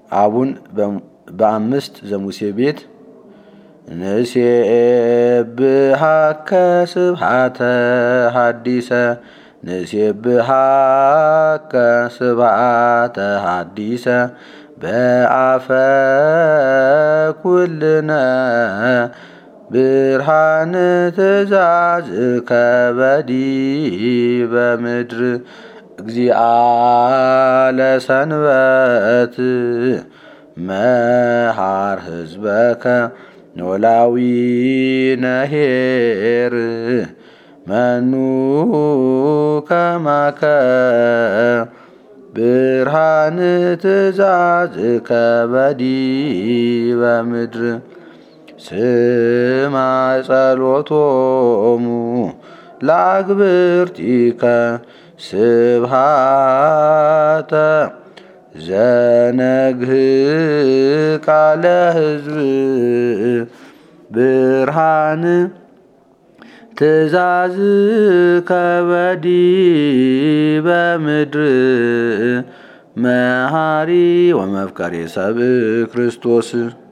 አቡን በአምስት ዘሙሴ ቤት ንሴብሐከ ስብሐተ ሐዲሰ ንሴብሐከ ስብሐተ ሐዲሰ በአፈ ኩልነ ብርሃን ትእዛዝከ በዲበ ምድር እግዚአ ለሰንበት መሃር ህዝበከ ኖላዊ ነሄር መኑ ከማከ ብርሃን ትእዛዝከ በዲበ ምድር ስማ ጸሎቶሙ ለአግብርቲከ ስብሐተ ዘነግህ ቃለ ሕዝብ ብርሃን ትእዛዝከ በዲበ ምድር መሃሪ ወመፍቀሬ ሰብእ ክርስቶስ